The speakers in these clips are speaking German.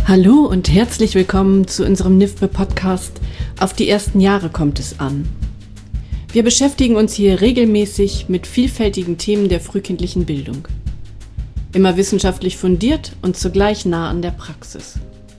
Hallo und herzlich willkommen zu unserem NIFBE-Podcast Auf die ersten Jahre kommt es an. Wir beschäftigen uns hier regelmäßig mit vielfältigen Themen der frühkindlichen Bildung. Immer wissenschaftlich fundiert und zugleich nah an der Praxis.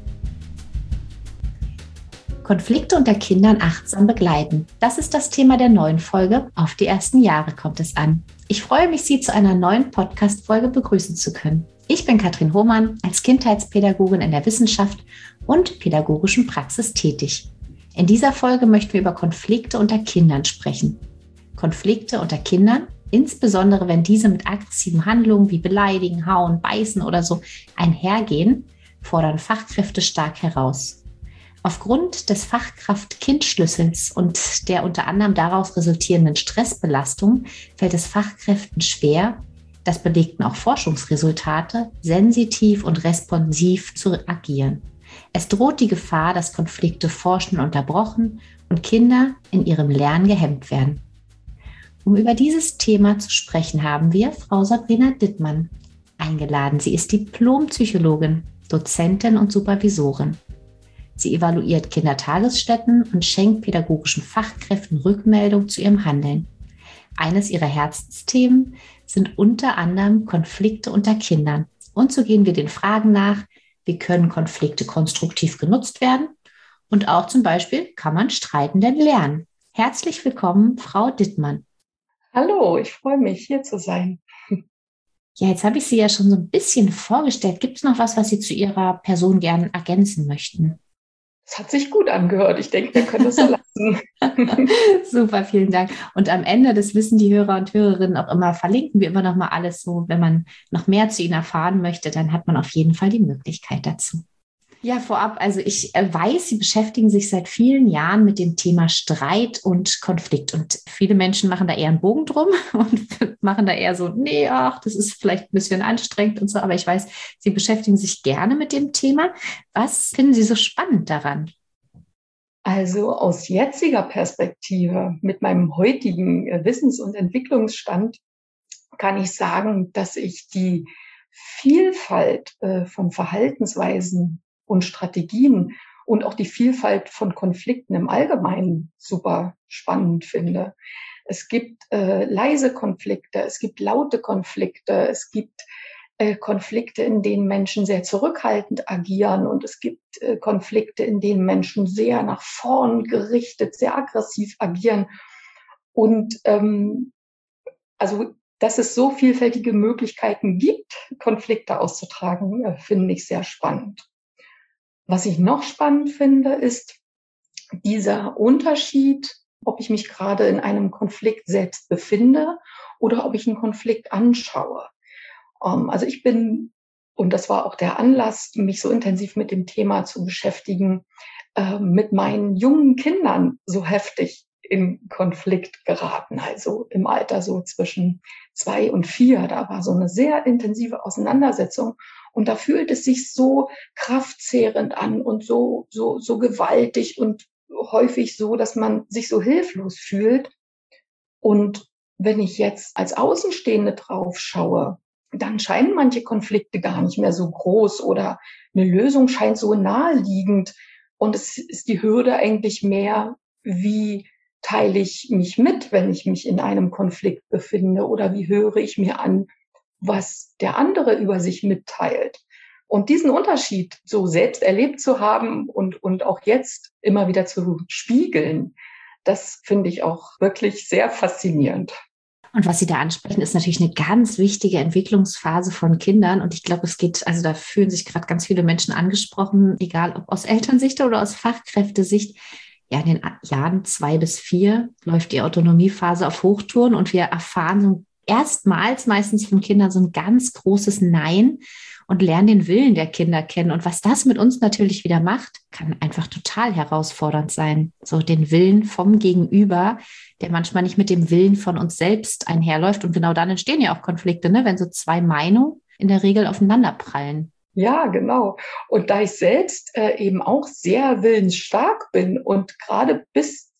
Konflikte unter Kindern achtsam begleiten. Das ist das Thema der neuen Folge Auf die ersten Jahre kommt es an. Ich freue mich, Sie zu einer neuen Podcast-Folge begrüßen zu können. Ich bin Katrin Hohmann, als Kindheitspädagogin in der Wissenschaft und pädagogischen Praxis tätig. In dieser Folge möchten wir über Konflikte unter Kindern sprechen. Konflikte unter Kindern, insbesondere wenn diese mit aggressiven Handlungen wie Beleidigen, Hauen, Beißen oder so einhergehen, fordern Fachkräfte stark heraus. Aufgrund des Fachkraft-Kind-Schlüssels und der unter anderem daraus resultierenden Stressbelastung fällt es Fachkräften schwer, das belegten auch Forschungsresultate, sensitiv und responsiv zu agieren. Es droht die Gefahr, dass Konflikte forschen unterbrochen und Kinder in ihrem Lernen gehemmt werden. Um über dieses Thema zu sprechen, haben wir Frau Sabrina Dittmann eingeladen. Sie ist Diplompsychologin, Dozentin und Supervisorin. Sie evaluiert Kindertagesstätten und schenkt pädagogischen Fachkräften Rückmeldung zu ihrem Handeln. Eines ihrer Herzensthemen sind unter anderem Konflikte unter Kindern. Und so gehen wir den Fragen nach, wie können Konflikte konstruktiv genutzt werden? Und auch zum Beispiel, kann man Streiten denn lernen? Herzlich willkommen, Frau Dittmann. Hallo, ich freue mich, hier zu sein. Ja, jetzt habe ich Sie ja schon so ein bisschen vorgestellt. Gibt es noch was Sie zu Ihrer Person gerne ergänzen möchten? Das hat sich gut angehört. Ich denke, wir können es so lassen. Super, vielen Dank. Und am Ende, das wissen die Hörer und Hörerinnen auch immer, verlinken wir immer noch mal alles so. Wenn man noch mehr zu Ihnen erfahren möchte, dann hat man auf jeden Fall die Möglichkeit dazu. Ja, vorab, also ich weiß, Sie beschäftigen sich seit vielen Jahren mit dem Thema Streit und Konflikt. Und viele Menschen machen da eher einen Bogen drum und machen da eher so, nee, ach, das ist vielleicht ein bisschen anstrengend und so. Aber ich weiß, Sie beschäftigen sich gerne mit dem Thema. Was finden Sie so spannend daran? Also aus jetziger Perspektive, mit meinem heutigen Wissens- und Entwicklungsstand, kann ich sagen, dass ich die Vielfalt von Verhaltensweisen und Strategien und auch die Vielfalt von Konflikten im Allgemeinen super spannend finde. Es gibt leise Konflikte, es gibt laute Konflikte, es gibt Konflikte, in denen Menschen sehr zurückhaltend agieren und es gibt Konflikte, in denen Menschen sehr nach vorn gerichtet, sehr aggressiv agieren. Und also, dass es so vielfältige Möglichkeiten gibt, Konflikte auszutragen, finde ich sehr spannend. Was ich noch spannend finde, ist dieser Unterschied, ob ich mich gerade in einem Konflikt selbst befinde oder ob ich einen Konflikt anschaue. Also ich bin, und das war auch der Anlass, mich so intensiv mit dem Thema zu beschäftigen, mit meinen jungen Kindern so heftig in Konflikt geraten, also im Alter so zwischen 2 und 4. Da war so eine sehr intensive Auseinandersetzung und da fühlt es sich so kraftzehrend an und so gewaltig und häufig so, dass man sich so hilflos fühlt. Und wenn ich jetzt als Außenstehende drauf schaue, dann scheinen manche Konflikte gar nicht mehr so groß oder eine Lösung scheint so naheliegend. Und es ist die Hürde eigentlich mehr, wie teile ich mich mit, wenn ich mich in einem Konflikt befinde, oder wie höre ich mir an, was der andere über sich mitteilt. Und diesen Unterschied so selbst erlebt zu haben und auch jetzt immer wieder zu spiegeln, das finde ich auch wirklich sehr faszinierend. Und was Sie da ansprechen, ist natürlich eine ganz wichtige Entwicklungsphase von Kindern. Und ich glaube, es geht, also da fühlen sich gerade ganz viele Menschen angesprochen, egal ob aus Elternsicht oder aus Fachkräftesicht. Ja, in den Jahren 2 bis 4 läuft die Autonomiephase auf Hochtouren und wir erfahren so erstmals meistens von Kindern so ein ganz großes Nein und lernen den Willen der Kinder kennen. Und was das mit uns natürlich wieder macht, kann einfach total herausfordernd sein. So den Willen vom Gegenüber, der manchmal nicht mit dem Willen von uns selbst einherläuft. Und genau dann entstehen ja auch Konflikte, ne? Wenn so 2 Meinungen in der Regel aufeinanderprallen. Ja, genau. Und da ich selbst eben auch sehr willensstark bin und gerade bis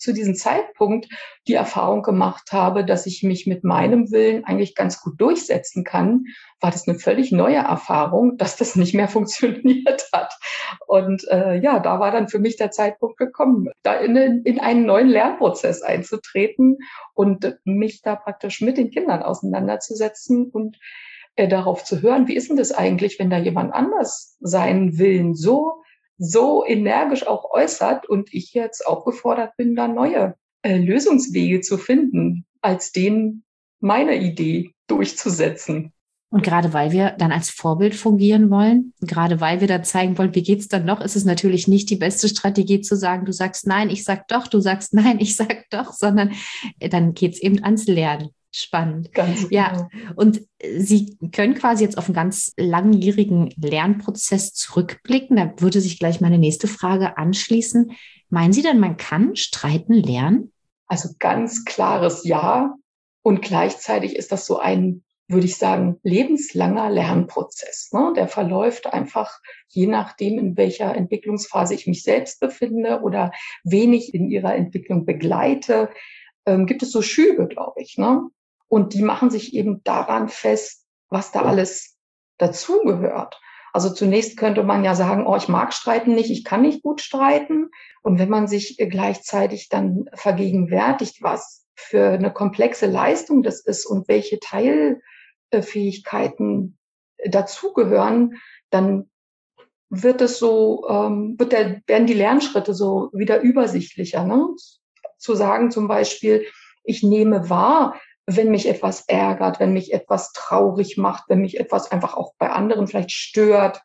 zu diesem Zeitpunkt die Erfahrung gemacht habe, dass ich mich mit meinem Willen eigentlich ganz gut durchsetzen kann, war das eine völlig neue Erfahrung, dass das nicht mehr funktioniert hat. Und da war dann für mich der Zeitpunkt gekommen, da in einen neuen Lernprozess einzutreten und mich da praktisch mit den Kindern auseinanderzusetzen und darauf zu hören, wie ist denn das eigentlich, wenn da jemand anders seinen Willen so energisch auch äußert und ich jetzt auch gefordert bin, da neue Lösungswege zu finden, als den meine Idee durchzusetzen. Und gerade weil wir dann als Vorbild fungieren wollen, gerade weil wir dann zeigen wollen, wie geht's dann noch, ist es natürlich nicht die beste Strategie zu sagen, du sagst nein, ich sag doch, du sagst nein, ich sag doch, sondern dann geht's eben ans Lernen. Spannend. Ganz genau. Ja, und Sie können quasi jetzt auf einen ganz langjährigen Lernprozess zurückblicken. Da würde sich gleich meine nächste Frage anschließen. Meinen Sie denn, man kann streiten lernen? Also ganz klares Ja. Und gleichzeitig ist das so ein, würde ich sagen, lebenslanger Lernprozess. Ne? Der verläuft einfach je nachdem, in welcher Entwicklungsphase ich mich selbst befinde oder wen ich in ihrer Entwicklung begleite. Gibt es so Schübe, glaube ich. Ne? Und die machen sich eben daran fest, was da alles dazugehört. Also zunächst könnte man ja sagen, ich mag Streiten nicht, ich kann nicht gut streiten. Und wenn man sich gleichzeitig dann vergegenwärtigt, was für eine komplexe Leistung das ist und welche Teilfähigkeiten dazugehören, dann wird es werden die Lernschritte so wieder übersichtlicher. Ne? Zu sagen zum Beispiel, ich nehme wahr, wenn mich etwas ärgert, wenn mich etwas traurig macht, wenn mich etwas einfach auch bei anderen vielleicht stört.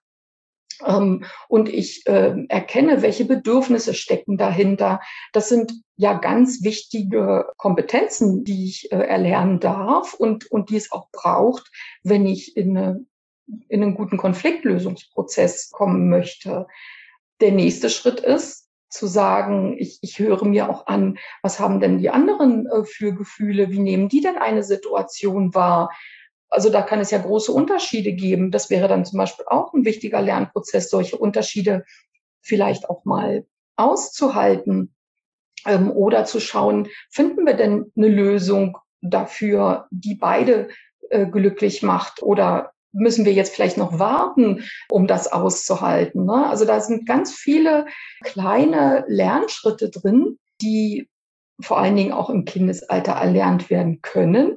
Und ich erkenne, welche Bedürfnisse stecken dahinter. Das sind ja ganz wichtige Kompetenzen, die ich erlernen darf und die es auch braucht, wenn ich in einen guten Konfliktlösungsprozess kommen möchte. Der nächste Schritt ist, zu sagen, ich höre mir auch an, was haben denn die anderen für Gefühle, wie nehmen die denn eine Situation wahr? Also da kann es ja große Unterschiede geben. Das wäre dann zum Beispiel auch ein wichtiger Lernprozess, solche Unterschiede vielleicht auch mal auszuhalten oder zu schauen, finden wir denn eine Lösung dafür, die beide glücklich macht, oder müssen wir jetzt vielleicht noch warten, um das auszuhalten? Ne? Also da sind ganz viele kleine Lernschritte drin, die vor allen Dingen auch im Kindesalter erlernt werden können.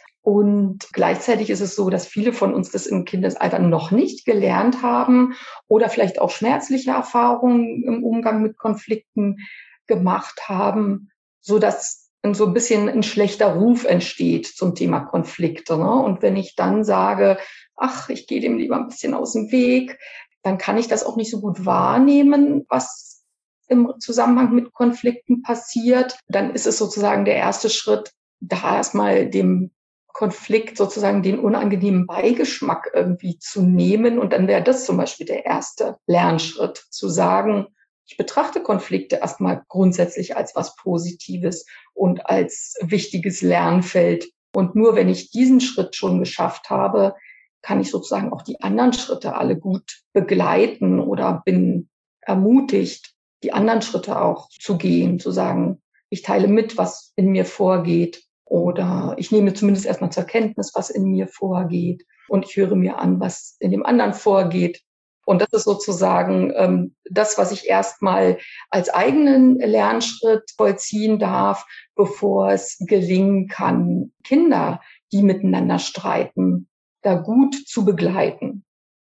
Und gleichzeitig ist es so, dass viele von uns das im Kindesalter noch nicht gelernt haben oder vielleicht auch schmerzliche Erfahrungen im Umgang mit Konflikten gemacht haben, so dass so ein bisschen ein schlechter Ruf entsteht zum Thema Konflikte. Ne? Und wenn ich dann sage, ich gehe dem lieber ein bisschen aus dem Weg, dann kann ich das auch nicht so gut wahrnehmen, was im Zusammenhang mit Konflikten passiert. Dann ist es sozusagen der erste Schritt, da erstmal dem Konflikt sozusagen den unangenehmen Beigeschmack irgendwie zu nehmen. Und dann wäre das zum Beispiel der erste Lernschritt, zu sagen, ich betrachte Konflikte erstmal grundsätzlich als was Positives und als wichtiges Lernfeld. Und nur wenn ich diesen Schritt schon geschafft habe, kann ich sozusagen auch die anderen Schritte alle gut begleiten oder bin ermutigt, die anderen Schritte auch zu gehen, zu sagen, ich teile mit, was in mir vorgeht, oder ich nehme zumindest erstmal zur Kenntnis, was in mir vorgeht, und ich höre mir an, was in dem anderen vorgeht. Und das ist sozusagen das, was ich erstmal als eigenen Lernschritt vollziehen darf, bevor es gelingen kann, Kinder, die miteinander streiten, da gut zu begleiten.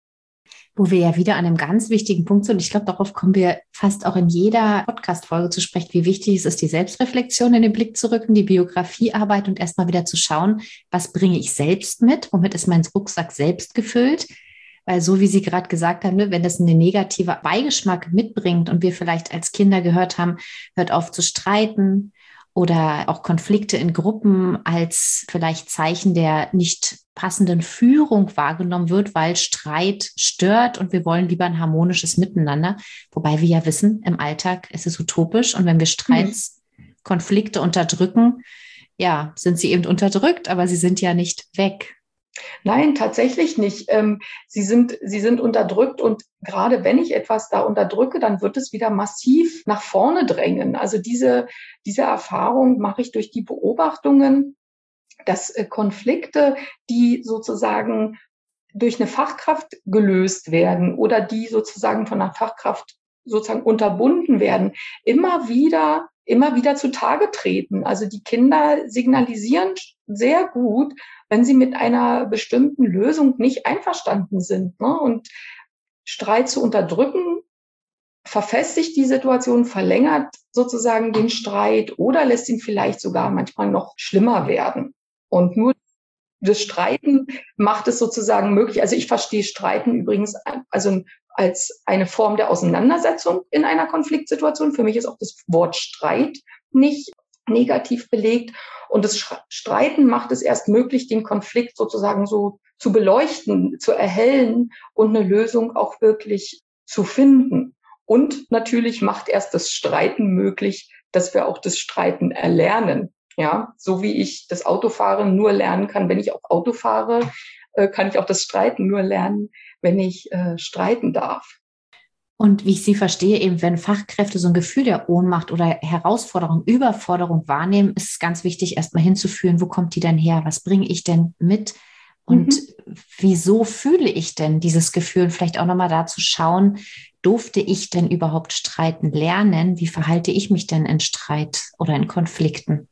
Wo wir ja wieder an einem ganz wichtigen Punkt sind. Ich glaube, darauf kommen wir fast auch in jeder Podcast-Folge zu sprechen, wie wichtig es ist, die Selbstreflexion in den Blick zu rücken, die Biografiearbeit und erstmal wieder zu schauen, was bringe ich selbst mit, womit ist mein Rucksack selbst gefüllt. Weil so wie Sie gerade gesagt haben, wenn das einen negativen Beigeschmack mitbringt und wir vielleicht als Kinder gehört haben, hört auf zu streiten, oder auch Konflikte in Gruppen als vielleicht Zeichen der nicht passenden Führung wahrgenommen wird, weil Streit stört und wir wollen lieber ein harmonisches Miteinander. Wobei wir ja wissen, im Alltag ist es utopisch, und wenn wir Konflikte unterdrücken, ja, sind sie eben unterdrückt, aber sie sind ja nicht weg. Nein, tatsächlich nicht. Sie sind unterdrückt und gerade wenn ich etwas da unterdrücke, dann wird es wieder massiv nach vorne drängen. Also diese Erfahrung mache ich durch die Beobachtungen, dass Konflikte, die sozusagen durch eine Fachkraft gelöst werden oder die sozusagen von einer Fachkraft sozusagen unterbunden werden, immer wieder zutage treten. Also die Kinder signalisieren sehr gut, wenn sie mit einer bestimmten Lösung nicht einverstanden sind. Ne? Und Streit zu unterdrücken verfestigt die Situation, verlängert sozusagen den Streit oder lässt ihn vielleicht sogar manchmal noch schlimmer werden. Und nur das Streiten macht es sozusagen möglich. Also ich verstehe Streiten übrigens also als eine Form der Auseinandersetzung in einer Konfliktsituation. Für mich ist auch das Wort Streit nicht negativ belegt. Und das Streiten macht es erst möglich, den Konflikt sozusagen so zu beleuchten, zu erhellen und eine Lösung auch wirklich zu finden. Und natürlich macht erst das Streiten möglich, dass wir auch das Streiten erlernen. Ja, so wie ich das Autofahren nur lernen kann, wenn ich auch Auto fahre, kann ich auch das Streiten nur lernen, wenn ich streiten darf. Und wie ich Sie verstehe, eben wenn Fachkräfte so ein Gefühl der Ohnmacht oder Herausforderung, Überforderung wahrnehmen, ist es ganz wichtig, erstmal hinzuführen, wo kommt die denn her? Was bringe ich denn mit? Und wieso fühle ich denn dieses Gefühl? Vielleicht auch nochmal da zu schauen, durfte ich denn überhaupt streiten lernen? Wie verhalte ich mich denn in Streit oder in Konflikten?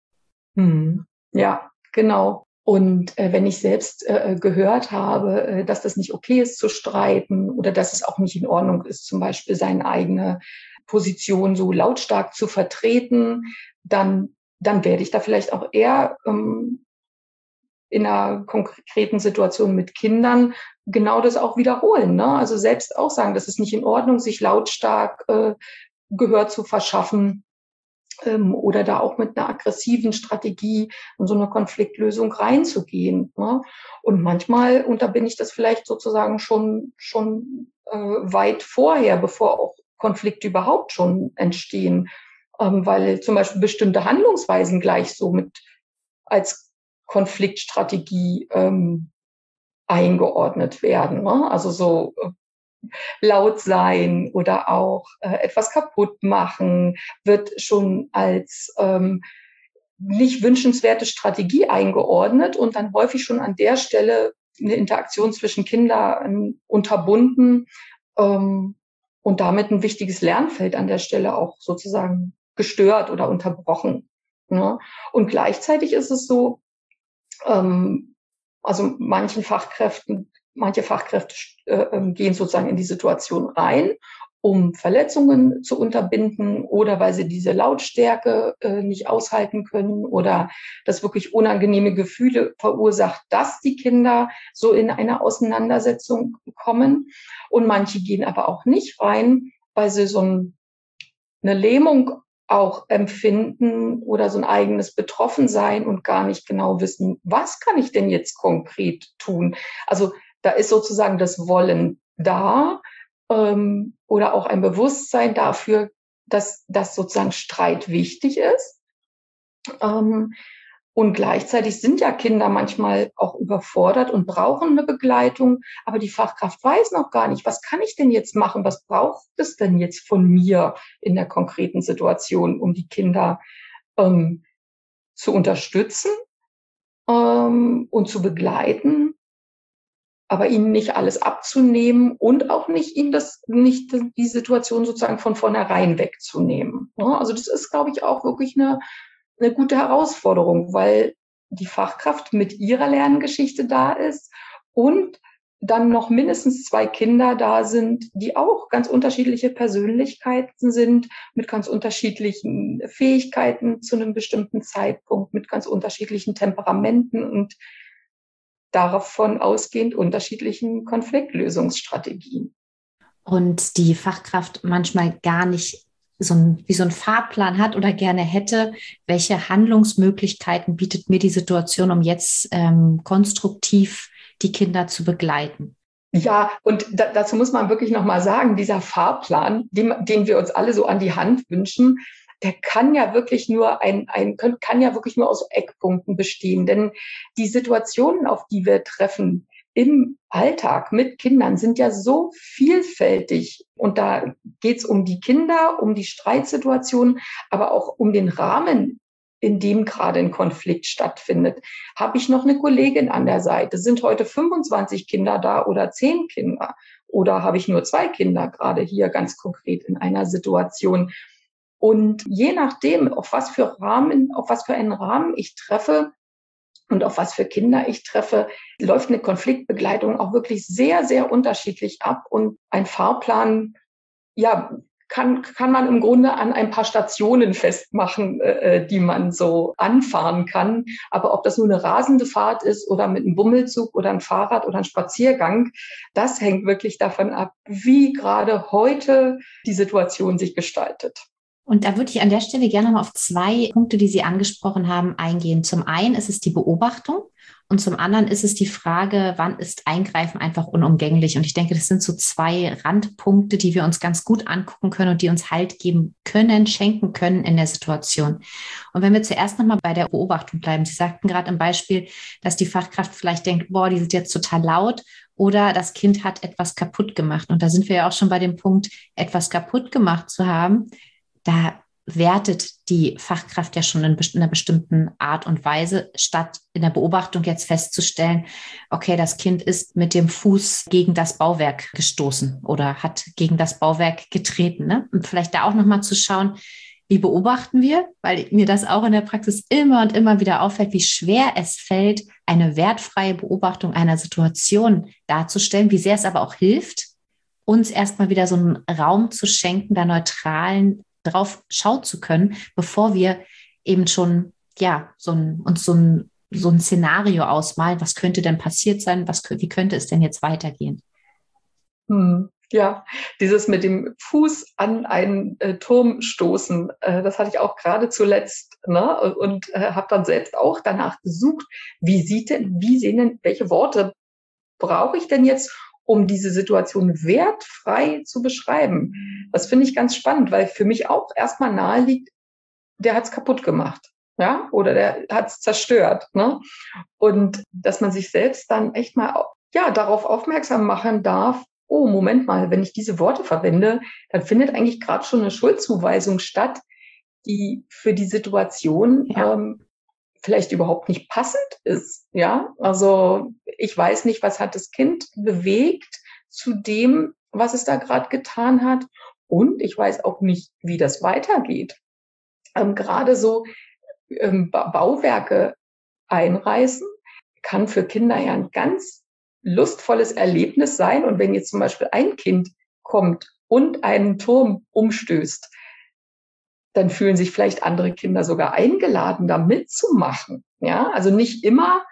Ja, genau. Und wenn ich selbst gehört habe, dass das nicht okay ist zu streiten oder dass es auch nicht in Ordnung ist, zum Beispiel seine eigene Position so lautstark zu vertreten, dann werde ich da vielleicht auch eher in einer konkreten Situation mit Kindern genau das auch wiederholen. Ne? Also selbst auch sagen, das ist nicht in Ordnung, sich lautstark Gehör zu verschaffen. Oder da auch mit einer aggressiven Strategie in so eine Konfliktlösung reinzugehen. Ne? Und manchmal unterbinde ich das vielleicht sozusagen schon weit vorher, bevor auch Konflikte überhaupt schon entstehen, weil zum Beispiel bestimmte Handlungsweisen gleich so mit als Konfliktstrategie eingeordnet werden. Ne? Also so laut sein oder auch etwas kaputt machen, wird schon als nicht wünschenswerte Strategie eingeordnet und dann häufig schon an der Stelle eine Interaktion zwischen Kindern unterbunden und damit ein wichtiges Lernfeld an der Stelle auch sozusagen gestört oder unterbrochen. Ne? Und gleichzeitig ist es so, also manche Fachkräfte gehen sozusagen in die Situation rein, um Verletzungen zu unterbinden oder weil sie diese Lautstärke nicht aushalten können oder das wirklich unangenehme Gefühle verursacht, dass die Kinder so in eine Auseinandersetzung kommen. Und manche gehen aber auch nicht rein, weil sie so eine Lähmung auch empfinden oder so ein eigenes Betroffensein und gar nicht genau wissen, was kann ich denn jetzt konkret tun? Also da ist sozusagen das Wollen da oder auch ein Bewusstsein dafür, dass sozusagen Streit wichtig ist. Und gleichzeitig sind ja Kinder manchmal auch überfordert und brauchen eine Begleitung, aber die Fachkraft weiß noch gar nicht, was kann ich denn jetzt machen, was braucht es denn jetzt von mir in der konkreten Situation, um die Kinder zu unterstützen und zu begleiten, aber ihnen nicht alles abzunehmen und auch nicht ihnen nicht die Situation sozusagen von vornherein wegzunehmen. Ja, also das ist, glaube ich, auch wirklich eine gute Herausforderung, weil die Fachkraft mit ihrer Lerngeschichte da ist und dann noch mindestens 2 Kinder da sind, die auch ganz unterschiedliche Persönlichkeiten sind, mit ganz unterschiedlichen Fähigkeiten zu einem bestimmten Zeitpunkt, mit ganz unterschiedlichen Temperamenten und davon ausgehend unterschiedlichen Konfliktlösungsstrategien. Und die Fachkraft manchmal gar nicht so ein Fahrplan hat oder gerne hätte, welche Handlungsmöglichkeiten bietet mir die Situation, um jetzt konstruktiv die Kinder zu begleiten? Ja, und dazu muss man wirklich nochmal sagen, dieser Fahrplan, den wir uns alle so an die Hand wünschen, der kann ja wirklich nur kann ja wirklich nur aus Eckpunkten bestehen. Denn die Situationen, auf die wir treffen im Alltag mit Kindern, sind ja so vielfältig. Und da geht es um die Kinder, um die Streitsituationen, aber auch um den Rahmen, in dem gerade ein Konflikt stattfindet. Habe ich noch eine Kollegin an der Seite? Sind heute 25 Kinder da oder 10 Kinder? Oder habe ich nur 2 Kinder gerade hier ganz konkret in einer Situation? Und je nachdem, auf was für einen Rahmen ich treffe und auf was für Kinder ich treffe, läuft eine Konfliktbegleitung auch wirklich sehr, sehr unterschiedlich ab. Und ein Fahrplan, ja, kann man im Grunde an ein paar Stationen festmachen, die man so anfahren kann. Aber ob das nur eine rasende Fahrt ist oder mit einem Bummelzug oder ein Fahrrad oder ein Spaziergang, das hängt wirklich davon ab, wie gerade heute die Situation sich gestaltet. Und da würde ich an der Stelle gerne mal auf 2 Punkte, die Sie angesprochen haben, eingehen. Zum einen ist es die Beobachtung und zum anderen ist es die Frage, wann ist Eingreifen einfach unumgänglich? Und ich denke, das sind so 2 Randpunkte, die wir uns ganz gut angucken können und die uns Halt geben können, schenken können in der Situation. Und wenn wir zuerst nochmal bei der Beobachtung bleiben. Sie sagten gerade im Beispiel, dass die Fachkraft vielleicht denkt, boah, die sind jetzt total laut. Oder das Kind hat etwas kaputt gemacht. Und da sind wir ja auch schon bei dem Punkt, etwas kaputt gemacht zu haben. Da wertet die Fachkraft ja schon in einer bestimmten Art und Weise, statt in der Beobachtung jetzt festzustellen, okay, das Kind ist mit dem Fuß gegen das Bauwerk gestoßen oder hat gegen das Bauwerk getreten. Ne? Und vielleicht da auch nochmal zu schauen, wie beobachten wir, weil mir das auch in der Praxis immer und immer wieder auffällt, wie schwer es fällt, eine wertfreie Beobachtung einer Situation darzustellen, wie sehr es aber auch hilft, uns erstmal wieder so einen Raum zu schenken, da neutralen drauf schauen zu können, bevor wir eben schon uns so ein Szenario ausmalen, was könnte denn passiert sein, wie könnte es denn jetzt weitergehen? Ja, dieses mit dem Fuß an einen Turm stoßen, das hatte ich auch gerade zuletzt, ne? Und habe dann selbst auch danach gesucht, welche Worte brauche ich denn jetzt, um diese Situation wertfrei zu beschreiben. Das finde ich ganz spannend, weil für mich auch erstmal nahe liegt, der hat es kaputt gemacht, ja, oder der hat es zerstört, ne? Und dass man sich selbst dann echt mal, darauf aufmerksam machen darf, oh, Moment mal, wenn ich diese Worte verwende, dann findet eigentlich gerade schon eine Schuldzuweisung statt, die für die Situation vielleicht überhaupt nicht passend ist, ja. Also ich weiß nicht, was hat das Kind bewegt zu dem, was es da gerade getan hat, und ich weiß auch nicht, wie das weitergeht. Gerade so Bauwerke einreißen kann für Kinder ja ein ganz lustvolles Erlebnis sein. Und wenn jetzt zum Beispiel ein Kind kommt und einen Turm umstößt, dann fühlen sich vielleicht andere Kinder sogar eingeladen, da mitzumachen. Ja, also nicht immer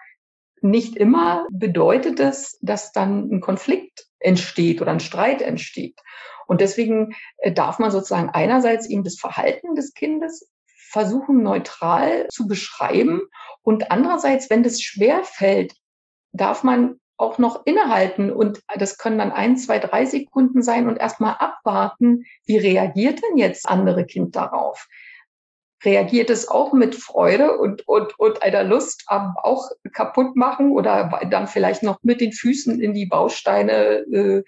bedeutet es, dass dann ein Konflikt entsteht oder ein Streit entsteht. Und deswegen darf man sozusagen einerseits eben das Verhalten des Kindes versuchen, neutral zu beschreiben. Und andererseits, wenn das schwerfällt, darf man auch noch innehalten. Und das können dann 1, 2, 3 Sekunden sein und erstmal abwarten, wie reagiert denn jetzt andere Kind darauf? Reagiert es auch mit Freude und einer Lust am auch kaputt machen oder dann vielleicht noch mit den Füßen in die Bausteine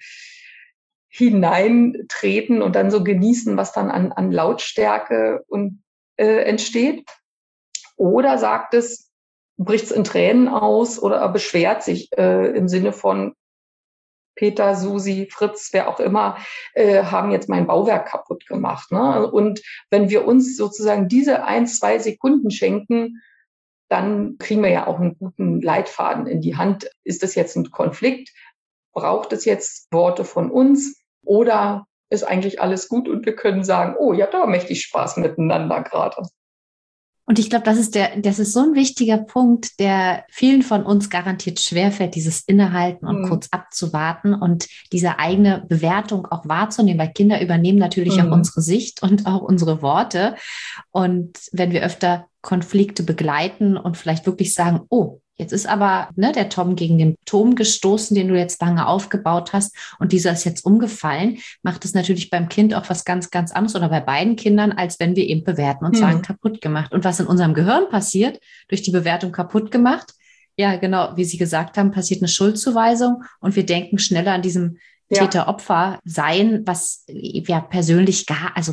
hineintreten und dann so genießen, was dann an Lautstärke entsteht? Oder sagt es, bricht es in Tränen aus oder beschwert sich im Sinne von Peter, Susi, Fritz, wer auch immer, haben jetzt mein Bauwerk kaputt gemacht. Ne? Und wenn wir uns sozusagen diese 1, 2 Sekunden schenken, dann kriegen wir ja auch einen guten Leitfaden in die Hand. Ist das jetzt ein Konflikt? Braucht es jetzt Worte von uns? Oder ist eigentlich alles gut und wir können sagen, oh, ihr habt aber mächtig Spaß miteinander gerade. Und ich glaube, das ist so ein wichtiger Punkt, der vielen von uns garantiert schwerfällt, dieses Innehalten und kurz abzuwarten und diese eigene Bewertung auch wahrzunehmen, weil Kinder übernehmen natürlich auch unsere Sicht und auch unsere Worte. Und wenn wir öfter Konflikte begleiten und vielleicht wirklich sagen, oh, Jetzt ist aber der Tom gegen den Turm gestoßen, den du jetzt lange aufgebaut hast, und dieser ist jetzt umgefallen. Macht es natürlich beim Kind auch was ganz, ganz anderes oder bei beiden Kindern, als wenn wir eben bewerten und sagen, kaputt gemacht. Und was in unserem Gehirn passiert, durch die Bewertung kaputt gemacht, ja genau, wie Sie gesagt haben, passiert eine Schuldzuweisung und wir denken schneller an diesem Täter-Opfer-Sein, was ja persönlich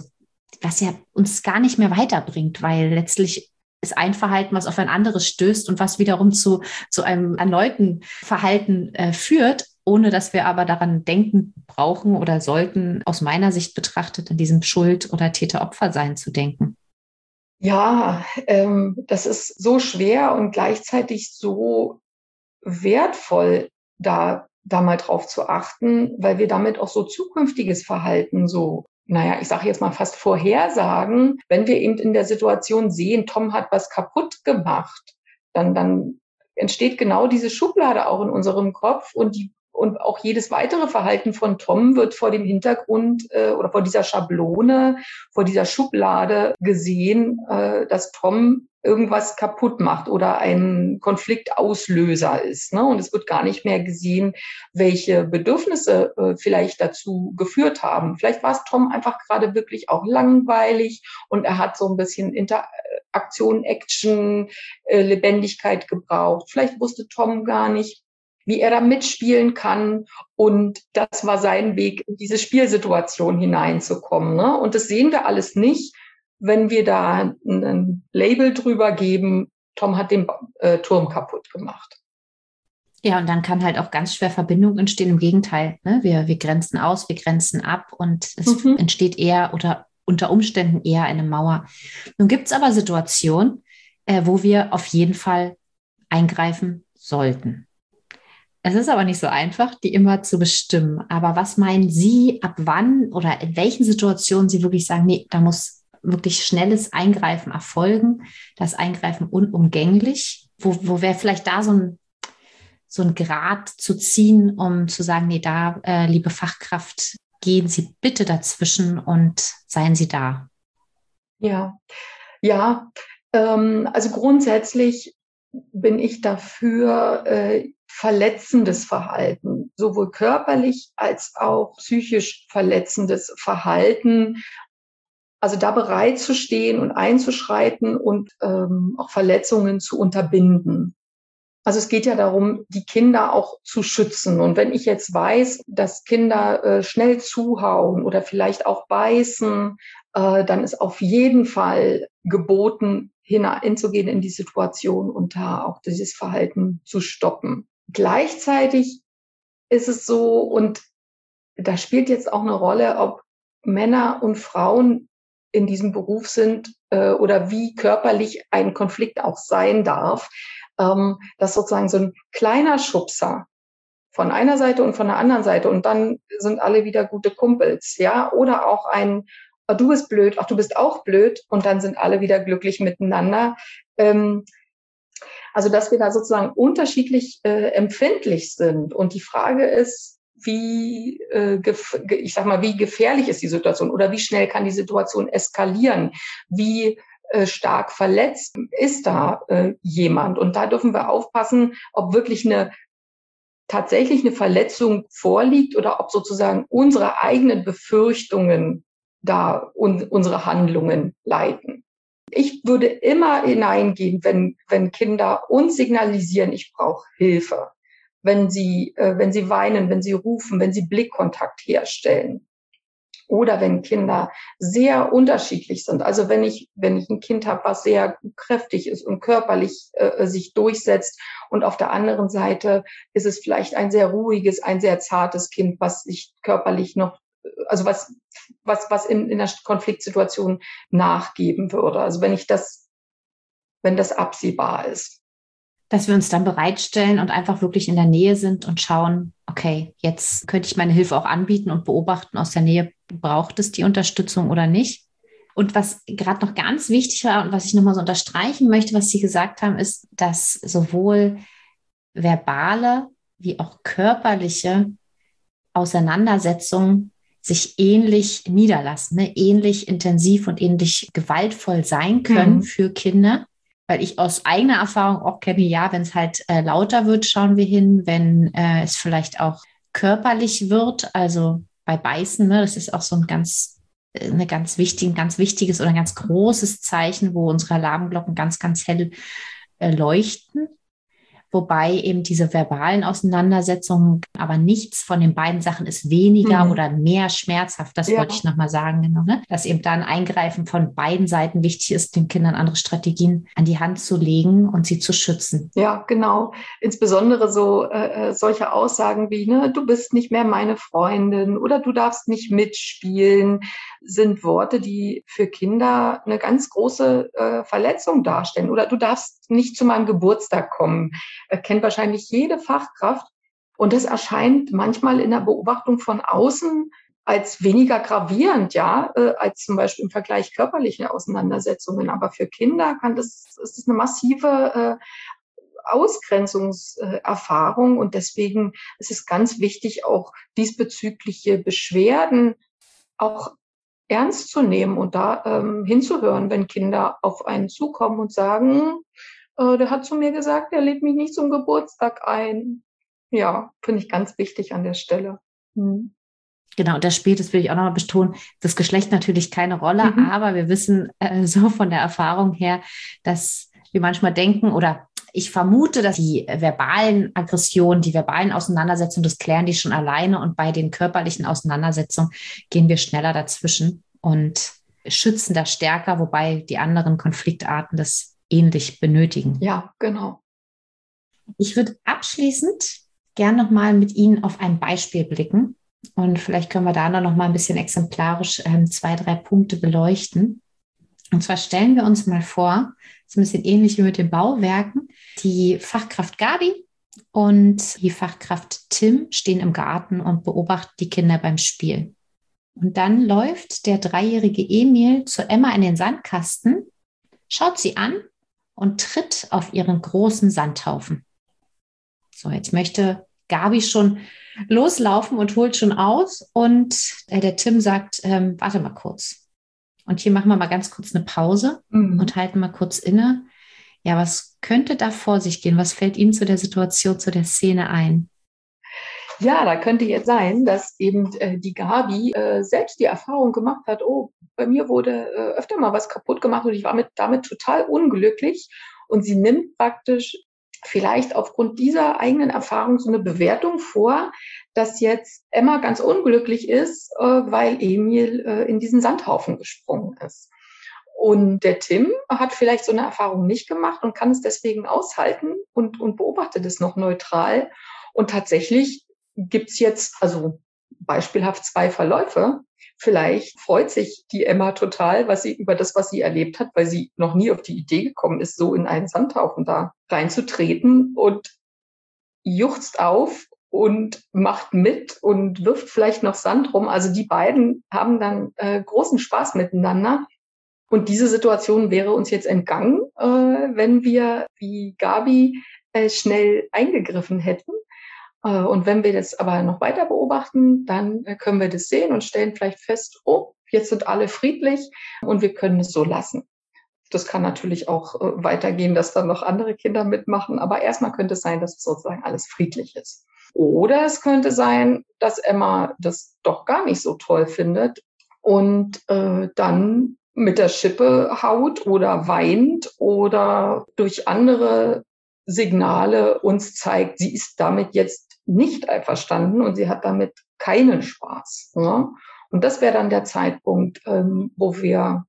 was ja uns gar nicht mehr weiterbringt, weil letztlich ist ein Verhalten, was auf ein anderes stößt und was wiederum zu einem erneuten Verhalten führt, ohne dass wir aber daran denken brauchen oder sollten, aus meiner Sicht betrachtet, an diesem Schuld- oder Täter-Opfer-Sein zu denken. Ja, das ist so schwer und gleichzeitig so wertvoll, da mal drauf zu achten, weil wir damit auch so zukünftiges Verhalten ich sage jetzt mal fast vorhersagen, wenn wir eben in der Situation sehen, Tom hat was kaputt gemacht, dann entsteht genau diese Schublade auch in unserem Kopf und auch jedes weitere Verhalten von Tom wird vor dem Hintergrund oder vor dieser Schablone, vor dieser Schublade gesehen, dass Tom irgendwas kaputt macht oder ein Konfliktauslöser ist. Ne? Und es wird gar nicht mehr gesehen, welche Bedürfnisse vielleicht dazu geführt haben. Vielleicht war es Tom einfach gerade wirklich auch langweilig und er hat so ein bisschen Interaktion, Action, Lebendigkeit gebraucht. Vielleicht wusste Tom gar nicht, wie er da mitspielen kann. Und das war sein Weg, in diese Spielsituation hineinzukommen. Ne? Und das sehen wir alles nicht, wenn wir da ein Label drüber geben, Tom hat den Turm kaputt gemacht. Ja, und dann kann halt auch ganz schwer Verbindung entstehen. Im Gegenteil, ne? Wir grenzen aus, wir grenzen ab und es entsteht eher oder unter Umständen eher eine Mauer. Nun gibt es aber Situationen, wo wir auf jeden Fall eingreifen sollten. Es ist aber nicht so einfach, die immer zu bestimmen. Aber was meinen Sie, ab wann oder in welchen Situationen Sie wirklich sagen, nee, da muss wirklich schnelles Eingreifen erfolgen, das Eingreifen unumgänglich? Wo wäre vielleicht da so ein Grad zu ziehen, um zu sagen, nee, da, liebe Fachkraft, gehen Sie bitte dazwischen und seien Sie da. Also grundsätzlich bin ich dafür, verletzendes Verhalten, sowohl körperlich als auch psychisch verletzendes Verhalten, also da bereit zu stehen und einzuschreiten und auch Verletzungen zu unterbinden. Also es geht ja darum, die Kinder auch zu schützen. Und wenn ich jetzt weiß, dass Kinder schnell zuhauen oder vielleicht auch beißen, dann ist auf jeden Fall geboten, hineinzugehen in die Situation und da auch dieses Verhalten zu stoppen. Gleichzeitig ist es so, und da spielt jetzt auch eine Rolle, ob Männer und Frauen in diesem Beruf sind oder wie körperlich ein Konflikt auch sein darf, dass sozusagen so ein kleiner Schubser von einer Seite und von der anderen Seite und dann sind alle wieder gute Kumpels, ja, oder auch ein oh, du bist blöd, ach, du bist auch blöd und dann sind alle wieder glücklich miteinander. Also dass wir da sozusagen unterschiedlich empfindlich sind und die Frage ist, wie gefährlich ist die Situation oder wie schnell kann die Situation eskalieren? Wie stark verletzt ist da jemand? Und da dürfen wir aufpassen, ob wirklich tatsächlich eine Verletzung vorliegt oder ob sozusagen unsere eigenen Befürchtungen da unsere Handlungen leiten. Ich würde immer hineingehen, wenn Kinder uns signalisieren, ich brauche Hilfe. Wenn sie weinen, wenn sie rufen, wenn sie Blickkontakt herstellen. Oder wenn Kinder sehr unterschiedlich sind. Also wenn ich ein Kind habe, was sehr kräftig ist und körperlich sich durchsetzt und auf der anderen Seite ist es vielleicht ein sehr ruhiges, ein sehr zartes Kind, was sich körperlich noch, also was in der Konfliktsituation nachgeben würde. Also wenn das absehbar ist. Dass wir uns dann bereitstellen und einfach wirklich in der Nähe sind und schauen, okay, jetzt könnte ich meine Hilfe auch anbieten und beobachten aus der Nähe, braucht es die Unterstützung oder nicht. Und was gerade noch ganz wichtig war und was ich nochmal so unterstreichen möchte, was Sie gesagt haben, ist, dass sowohl verbale wie auch körperliche Auseinandersetzungen sich ähnlich niederlassen, ne? Ähnlich intensiv und ähnlich gewaltvoll sein können für Kinder. weil ich aus eigener Erfahrung auch kenne, ja, wenn es halt lauter wird, schauen wir hin, wenn es vielleicht auch körperlich wird, also bei Beißen, ne, das ist auch so ein ein ganz wichtiges oder ein ganz großes Zeichen, wo unsere Alarmglocken ganz, ganz hell leuchten. Wobei eben diese verbalen Auseinandersetzungen, aber nichts von den beiden Sachen ist weniger oder mehr schmerzhaft. Das wollte ich nochmal sagen, genau, ne? Dass eben da ein Eingreifen von beiden Seiten wichtig ist, den Kindern andere Strategien an die Hand zu legen und sie zu schützen. Ja, genau. Insbesondere so solche Aussagen wie, ne, du bist nicht mehr meine Freundin oder du darfst nicht mitspielen, sind Worte, die für Kinder eine ganz große Verletzung darstellen. Oder du darfst nicht zu meinem Geburtstag kommen. Kennt wahrscheinlich jede Fachkraft. Und das erscheint manchmal in der Beobachtung von außen als weniger gravierend, ja, als zum Beispiel im Vergleich körperliche Auseinandersetzungen. Aber für Kinder ist das eine massive Ausgrenzungserfahrung. Und deswegen ist es ganz wichtig, auch diesbezügliche Beschwerden auch ernst zu nehmen und da hinzuhören, wenn Kinder auf einen zukommen und sagen, der hat zu mir gesagt, er lädt mich nicht zum Geburtstag ein. Ja, finde ich ganz wichtig an der Stelle. Genau, das spielt, das will ich auch nochmal betonen, das Geschlecht natürlich keine Rolle, aber wir wissen so von der Erfahrung her, dass wir manchmal denken oder ich vermute, dass die verbalen Aggressionen, die verbalen Auseinandersetzungen, das klären die schon alleine und bei den körperlichen Auseinandersetzungen gehen wir schneller dazwischen und schützen das stärker, wobei die anderen Konfliktarten das ähnlich benötigen. Ja, genau. Ich würde abschließend gern nochmal mit Ihnen auf ein Beispiel blicken und vielleicht können wir da noch mal ein bisschen exemplarisch 2, 3 Punkte beleuchten. Und zwar stellen wir uns mal vor, das ist ein bisschen ähnlich wie mit den Bauwerken, die Fachkraft Gabi und die Fachkraft Tim stehen im Garten und beobachten die Kinder beim Spiel. Und dann läuft der 3-jährige Emil zu Emma in den Sandkasten, schaut sie an und tritt auf ihren großen Sandhaufen. So, jetzt möchte Gabi schon loslaufen und holt schon aus und der Tim sagt, warte mal kurz. Und hier machen wir mal ganz kurz eine Pause und halten mal kurz inne. Ja, was könnte da vor sich gehen? Was fällt Ihnen zu der Situation, zu der Szene ein? Ja, da könnte jetzt sein, dass eben die Gabi selbst die Erfahrung gemacht hat, oh, bei mir wurde öfter mal was kaputt gemacht und ich war damit total unglücklich. Und sie nimmt praktisch vielleicht aufgrund dieser eigenen Erfahrung so eine Bewertung vor, dass jetzt Emma ganz unglücklich ist, weil Emil in diesen Sandhaufen gesprungen ist. Und der Tim hat vielleicht so eine Erfahrung nicht gemacht und kann es deswegen aushalten und beobachtet es noch neutral. Und tatsächlich gibt's jetzt also beispielhaft 2 Verläufe. Vielleicht freut sich die Emma total, was sie erlebt hat, weil sie noch nie auf die Idee gekommen ist, so in einen Sandhaufen da reinzutreten und juchzt auf und macht mit und wirft vielleicht noch Sand rum. Also die beiden haben dann großen Spaß miteinander. Und diese Situation wäre uns jetzt entgangen, wenn wir wie Gabi schnell eingegriffen hätten. Und wenn wir das aber noch weiter beobachten, dann können wir das sehen und stellen vielleicht fest, oh, jetzt sind alle friedlich und wir können es so lassen. Das kann natürlich auch weitergehen, dass dann noch andere Kinder mitmachen. Aber erstmal könnte es sein, dass sozusagen alles friedlich ist. Oder es könnte sein, dass Emma das doch gar nicht so toll findet und dann mit der Schippe haut oder weint oder durch andere Signale uns zeigt, sie ist damit jetzt nicht einverstanden und sie hat damit keinen Spaß. Ja? Und das wäre dann der Zeitpunkt, wo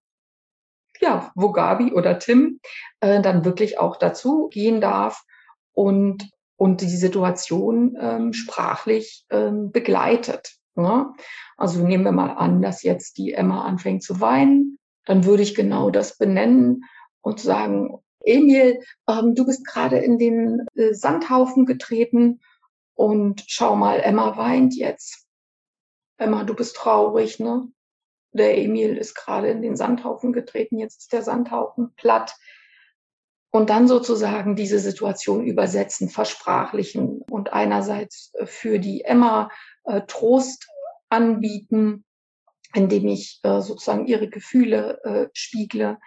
Gabi oder Tim dann wirklich auch dazu gehen darf und die Situation sprachlich begleitet. Ja? Also nehmen wir mal an, dass jetzt die Emma anfängt zu weinen, dann würde ich genau das benennen und sagen, Emil, du bist gerade in den Sandhaufen getreten und schau mal, Emma weint jetzt. Emma, du bist traurig, ne? Der Emil ist gerade in den Sandhaufen getreten, jetzt ist der Sandhaufen platt. Und dann sozusagen diese Situation übersetzen, versprachlichen und einerseits für die Emma Trost anbieten, indem ich sozusagen ihre Gefühle spiegle.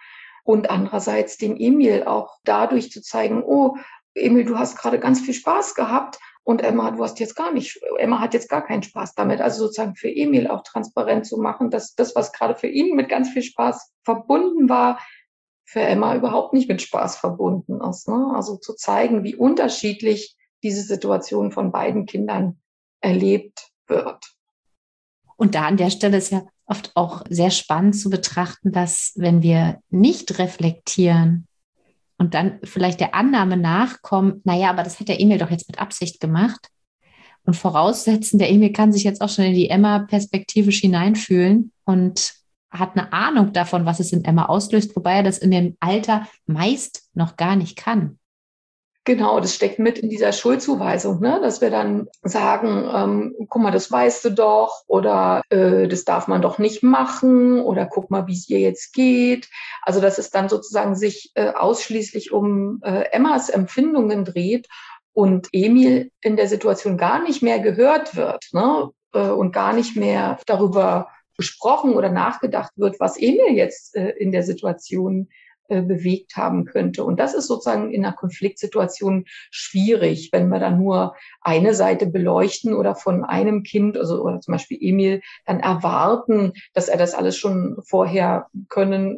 Und andererseits dem Emil auch dadurch zu zeigen, oh, Emil, du hast gerade ganz viel Spaß gehabt und Emma, Emma hat jetzt gar keinen Spaß damit. Also sozusagen für Emil auch transparent zu machen, dass das, was gerade für ihn mit ganz viel Spaß verbunden war, für Emma überhaupt nicht mit Spaß verbunden ist. Ne? Also zu zeigen, wie unterschiedlich diese Situation von beiden Kindern erlebt wird. Und da an der Stelle ist ja oft auch sehr spannend zu betrachten, dass wenn wir nicht reflektieren und dann vielleicht der Annahme nachkommen, naja, aber das hat der Emil doch jetzt mit Absicht gemacht und voraussetzen, der Emil kann sich jetzt auch schon in die Emma perspektivisch hineinfühlen und hat eine Ahnung davon, was es in Emma auslöst, wobei er das in dem Alter meist noch gar nicht kann. Genau, das steckt mit in dieser Schuldzuweisung, ne? Dass wir dann sagen, guck mal, das weißt du doch oder das darf man doch nicht machen oder guck mal, wie es ihr jetzt geht. Also dass es dann sozusagen sich ausschließlich um Emmas Empfindungen dreht und Emil in der Situation gar nicht mehr gehört wird, ne? Und gar nicht mehr darüber gesprochen oder nachgedacht wird, was Emil jetzt in der Situation bewegt haben könnte. Und das ist sozusagen in einer Konfliktsituation schwierig, wenn wir dann nur eine Seite beleuchten oder von einem Kind, also oder zum Beispiel Emil, dann erwarten, dass er das alles schon vorher können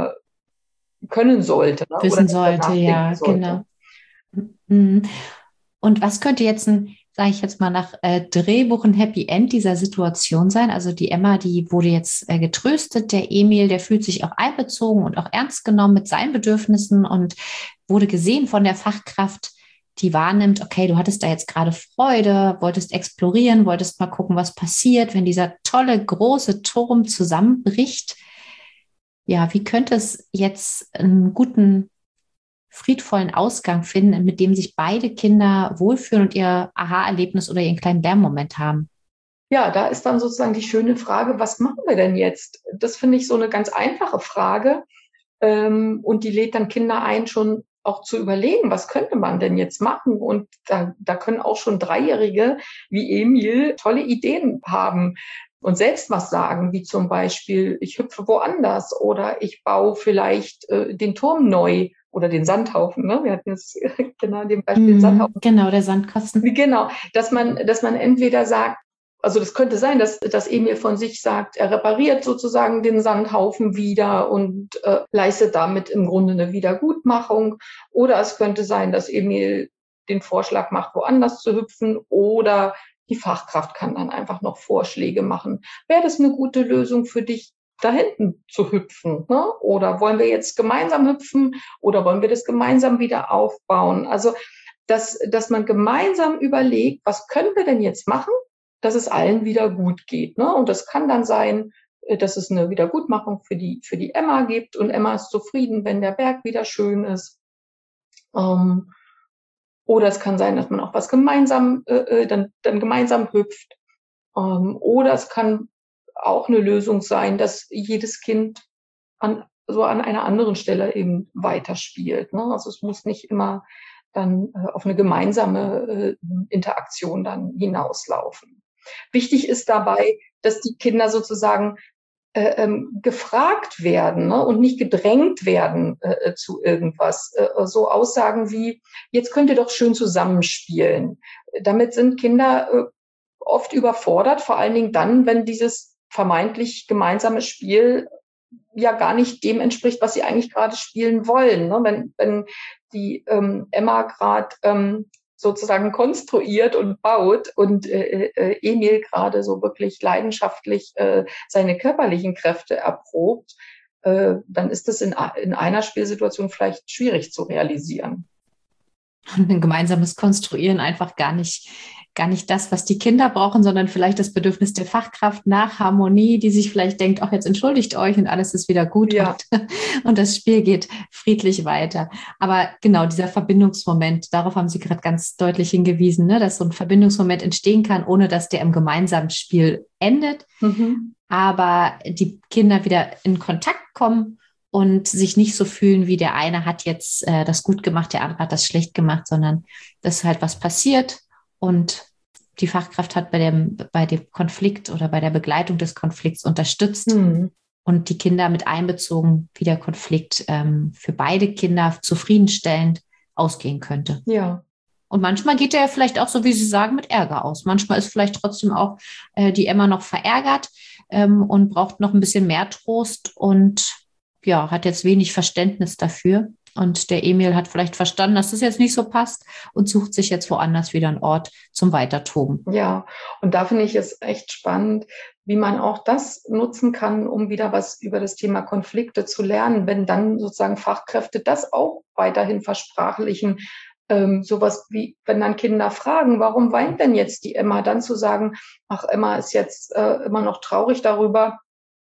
sollte. Ne? Wissen oder sollte, ja, sollte. Genau. Und was könnte jetzt sage ich jetzt mal, nach Drehbuch ein Happy End dieser Situation sein? Also die Emma, die wurde jetzt getröstet, der Emil, der fühlt sich auch einbezogen und auch ernst genommen mit seinen Bedürfnissen und wurde gesehen von der Fachkraft, die wahrnimmt, okay, du hattest da jetzt gerade Freude, wolltest explorieren, wolltest mal gucken, was passiert, wenn dieser tolle, große Turm zusammenbricht. Ja, wie könnte es jetzt einen guten friedvollen Ausgang finden, mit dem sich beide Kinder wohlfühlen und ihr Aha-Erlebnis oder ihren kleinen Lernmoment haben? Ja, da ist dann sozusagen die schöne Frage, was machen wir denn jetzt? Das finde ich so eine ganz einfache Frage. Und die lädt dann Kinder ein, schon auch zu überlegen, was könnte man denn jetzt machen? Und da können auch schon Dreijährige wie Emil tolle Ideen haben und selbst was sagen, wie zum Beispiel, ich hüpfe woanders oder ich baue vielleicht den Turm neu oder den Sandhaufen. Ne? Wir hatten jetzt genau dem Beispiel den Sandhaufen. Genau, der Sandkasten. Genau, dass man entweder sagt, also das könnte sein, dass Emil von sich sagt, er repariert sozusagen den Sandhaufen wieder und leistet damit im Grunde eine Wiedergutmachung. Oder es könnte sein, dass Emil den Vorschlag macht, woanders zu hüpfen. Oder die Fachkraft kann dann einfach noch Vorschläge machen. Wäre das eine gute Lösung für dich, da hinten zu hüpfen? Ne? Oder wollen wir jetzt gemeinsam hüpfen? Oder wollen wir das gemeinsam wieder aufbauen? Also dass man gemeinsam überlegt, was können wir denn jetzt machen, dass es allen wieder gut geht. Ne? Und das kann dann sein, dass es eine Wiedergutmachung für die Emma gibt und Emma ist zufrieden, wenn der Berg wieder schön ist. Oder es kann sein, dass man auch was gemeinsam dann gemeinsam hüpft. Oder es kann auch eine Lösung sein, dass jedes Kind an einer anderen Stelle eben weiterspielt. Ne? Also es muss nicht immer dann auf eine gemeinsame Interaktion dann hinauslaufen. Wichtig ist dabei, dass die Kinder sozusagen gefragt werden, ne, und nicht gedrängt werden zu irgendwas. So Aussagen wie, jetzt könnt ihr doch schön zusammenspielen. Damit sind Kinder oft überfordert, vor allen Dingen dann, wenn dieses vermeintlich gemeinsame Spiel ja gar nicht dem entspricht, was sie eigentlich gerade spielen wollen. Ne? Wenn die Emma gerade sozusagen konstruiert und baut und Emil gerade so wirklich leidenschaftlich seine körperlichen Kräfte erprobt, dann ist das in einer Spielsituation vielleicht schwierig zu realisieren. Und ein gemeinsames Konstruieren einfach gar nicht das, was die Kinder brauchen, sondern vielleicht das Bedürfnis der Fachkraft nach Harmonie, die sich vielleicht denkt, ach, jetzt entschuldigt euch und alles ist wieder gut, ja. und das Spiel geht friedlich weiter. Aber genau, dieser Verbindungsmoment, darauf haben Sie gerade ganz deutlich hingewiesen, ne, dass so ein Verbindungsmoment entstehen kann, ohne dass der im gemeinsamen Spiel endet, aber die Kinder wieder in Kontakt kommen und sich nicht so fühlen, wie der eine hat jetzt das gut gemacht, der andere hat das schlecht gemacht, sondern dass halt was passiert und die Fachkraft hat bei dem Konflikt oder bei der Begleitung des Konflikts unterstützt und die Kinder mit einbezogen, wie der Konflikt für beide Kinder zufriedenstellend ausgehen könnte. Ja. Und manchmal geht der vielleicht auch, so wie Sie sagen, mit Ärger aus. Manchmal ist vielleicht trotzdem auch die Emma noch verärgert und braucht noch ein bisschen mehr Trost und ja, hat jetzt wenig Verständnis dafür. Und der Emil hat vielleicht verstanden, dass das jetzt nicht so passt und sucht sich jetzt woanders wieder einen Ort zum Weitertoben. Ja, und da finde ich es echt spannend, wie man auch das nutzen kann, um wieder was über das Thema Konflikte zu lernen, wenn dann sozusagen Fachkräfte das auch weiterhin versprachlichen. Sowas wie, wenn dann Kinder fragen, warum weint denn jetzt die Emma, dann zu sagen, ach, Emma ist jetzt immer noch traurig darüber,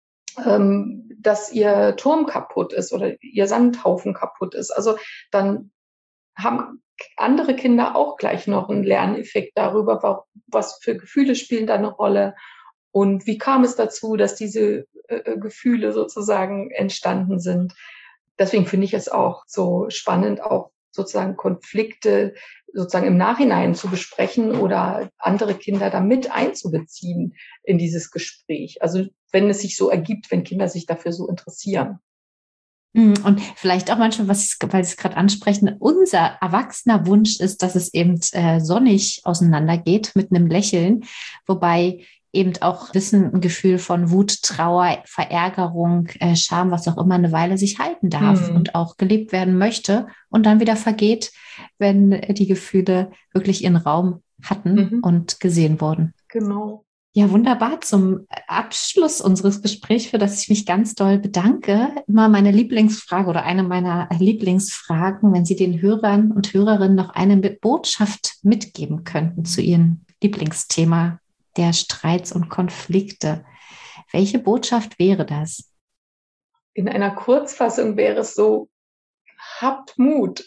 dass ihr Turm kaputt ist oder ihr Sandhaufen kaputt ist. Also dann haben andere Kinder auch gleich noch einen Lerneffekt darüber, was für Gefühle spielen da eine Rolle und wie kam es dazu, dass diese Gefühle sozusagen entstanden sind. Deswegen finde ich es auch so spannend, auch sozusagen Konflikte sozusagen im Nachhinein zu besprechen oder andere Kinder da mit einzubeziehen in dieses Gespräch. Also wenn es sich so ergibt, wenn Kinder sich dafür so interessieren. Und vielleicht auch manchmal, weil Sie es gerade ansprechen, unser erwachsener Wunsch ist, dass es eben sonnig auseinandergeht mit einem Lächeln, wobei eben auch Wissen, ein Gefühl von Wut, Trauer, Verärgerung, Scham, was auch immer, eine Weile sich halten darf und auch gelebt werden möchte und dann wieder vergeht, wenn die Gefühle wirklich ihren Raum hatten und gesehen wurden. Genau. Ja, wunderbar. Zum Abschluss unseres Gesprächs, für das ich mich ganz doll bedanke, immer meine Lieblingsfrage oder eine meiner Lieblingsfragen, wenn Sie den Hörern und Hörerinnen noch eine Botschaft mitgeben könnten zu Ihrem Lieblingsthema der Streits und Konflikte. Welche Botschaft wäre das? In einer Kurzfassung wäre es so, habt Mut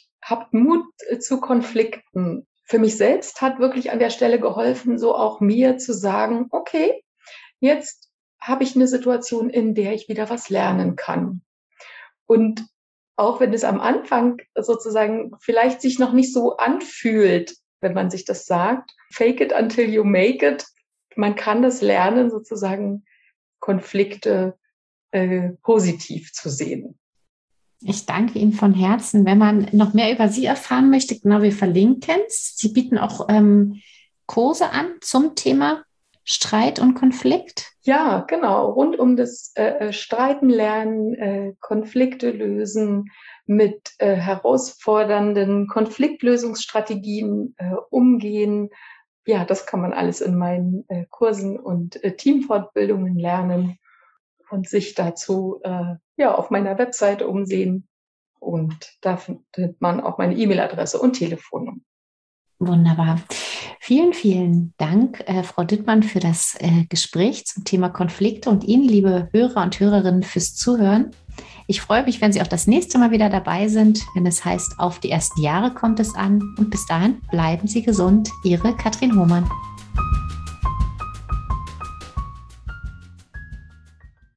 zu Konflikten. Für mich selbst hat wirklich an der Stelle geholfen, so auch mir zu sagen, okay, jetzt habe ich eine Situation, in der ich wieder was lernen kann. Und auch wenn es am Anfang sozusagen vielleicht sich noch nicht so anfühlt, wenn man sich das sagt, fake it until you make it. Man kann das lernen, sozusagen Konflikte positiv zu sehen. Ich danke Ihnen von Herzen. Wenn man noch mehr über Sie erfahren möchte, genau, wir verlinken es. Sie bieten auch Kurse an zum Thema Streit und Konflikt. Ja, genau. Rund um das Streiten lernen, Konflikte lösen, mit herausfordernden Konfliktlösungsstrategien umgehen. Ja, das kann man alles in meinen Kursen und Teamfortbildungen lernen und sich dazu auf meiner Webseite umsehen. Und da findet man auch meine E-Mail-Adresse und Telefonnummer. Wunderbar. Vielen, vielen Dank, Frau Dittmann, für das Gespräch zum Thema Konflikte und Ihnen, liebe Hörer und Hörerinnen, fürs Zuhören. Ich freue mich, wenn Sie auch das nächste Mal wieder dabei sind, wenn es heißt, auf die ersten Jahre kommt es an. Und bis dahin bleiben Sie gesund. Ihre Katrin Hohmann.